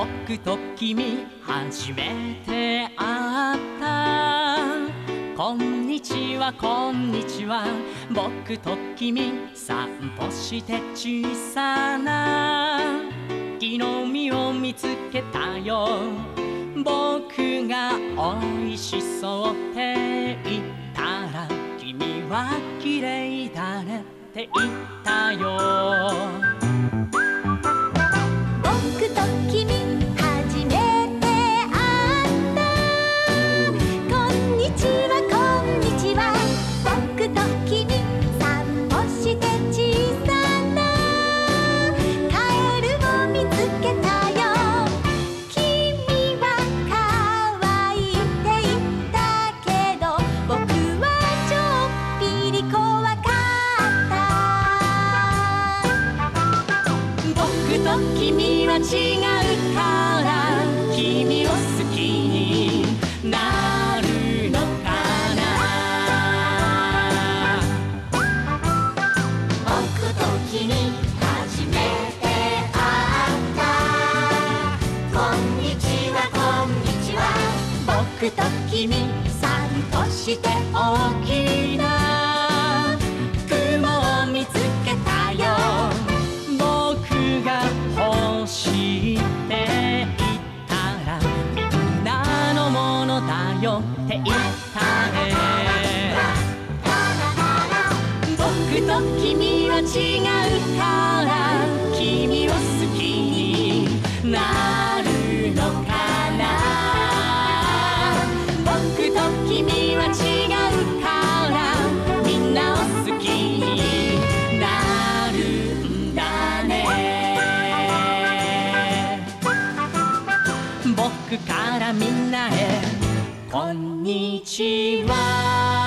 僕と君初めて会った。こんにちはこんにちは、僕と君散歩して小さな木の実を見つけたよ。僕が美味しそうって言ったら、君は綺麗だねって言ったよ。 僕と君初めて会った。こんにちはこんにちは、僕と君散歩して小さなカエルを見つけたよ。君は可愛いって言ったけど、僕はちょっぴり怖かった。僕と君は違うから、君を好きになるのかな。僕と君初めて会った。こんにちはこんにちは、僕と君散歩して大きな雲を見つけたよ。僕が欲しいって言ったら、みんなのものだよって言ったね。僕と君は違うから、君を好きになるのかな。僕と君は違うから、みんなを好きになるんだね。僕からみんなへこんにちは。